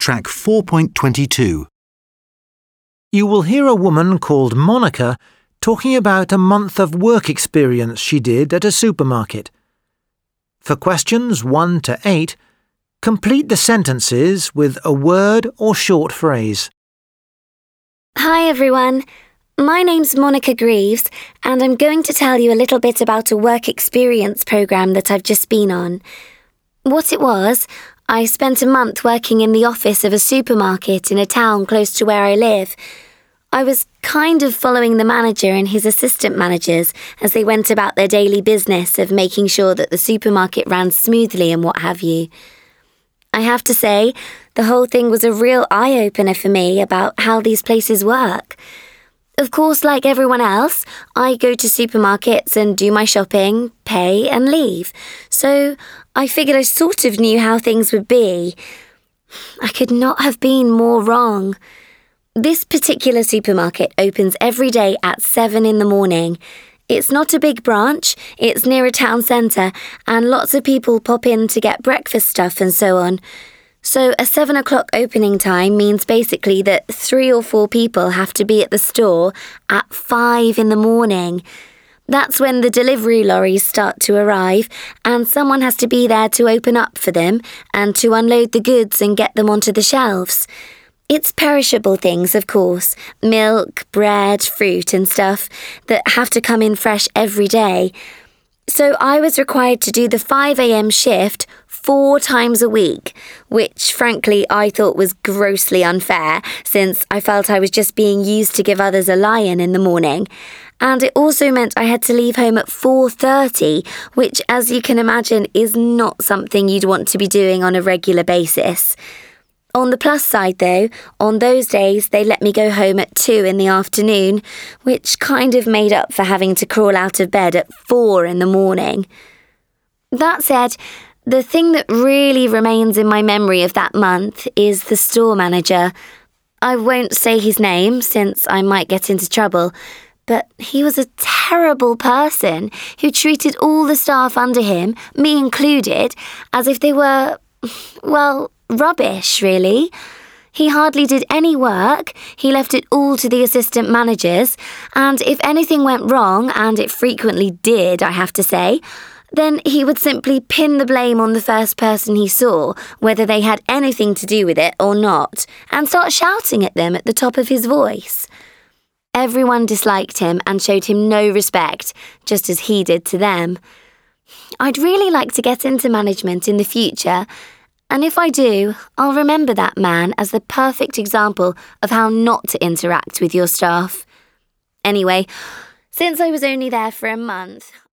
Track 4.22. You will hear a woman called Monica talking about a month of work experience she did at a supermarket. For questions 1 to 8, complete the sentences with a word or short phrase. Hi everyone, my name's Monica Greaves and I'm going to tell you a little bit about a work experience programme that I've just been on. What it was, I spent a month working in the office of a supermarket in a town close to where I live. I was kind of following the manager and his assistant managers as they went about their daily business of making sure that the supermarket ran smoothly and what have you. I have to say, the whole thing was a real eye-opener for me about how these places work. Of course, like everyone else, I go to supermarkets and do my shopping, pay and leave. So I figured I sort of knew how things would be. I could not have been more wrong. This particular supermarket opens every day at 7 in the morning. It's not a big branch, it's near a town centre, and lots of people pop in to get breakfast stuff and so on. So a 7 o'clock opening time means basically that 3 or 4 people have to be at the store at 5 in the morning. That's when the delivery lorries start to arrive, and someone has to be there to open up for them and to unload the goods and get them onto the shelves. It's perishable things, of course, milk, bread, fruit and stuff that have to come in fresh every day. So I was required to do the 5 a.m. shift 4 times a week, which frankly I thought was grossly unfair since I felt I was just being used to give others a lie-in in the morning. And it also meant I had to leave home at 4:30, which, as you can imagine, is not something you'd want to be doing on a regular basis. On the plus side though, on those days they let me go home at 2 in the afternoon, which kind of made up for having to crawl out of bed at 4 in the morning. That said, the thing that really remains in my memory of that month is the store manager. I won't say his name since I might get into trouble, but he was a terrible person who treated all the staff under him, me included, as if they were, well, rubbish, really. He hardly did any work, he left it all to the assistant managers, and if anything went wrong, and it frequently did, I have to say, then he would simply pin the blame on the first person he saw, whether they had anything to do with it or not, and start shouting at them at the top of his voice. Everyone disliked him and showed him no respect, just as he did to them. I'd really like to get into management in the future, and if I do, I'll remember that man as the perfect example of how not to interact with your staff. Anyway, since I was only there for a month,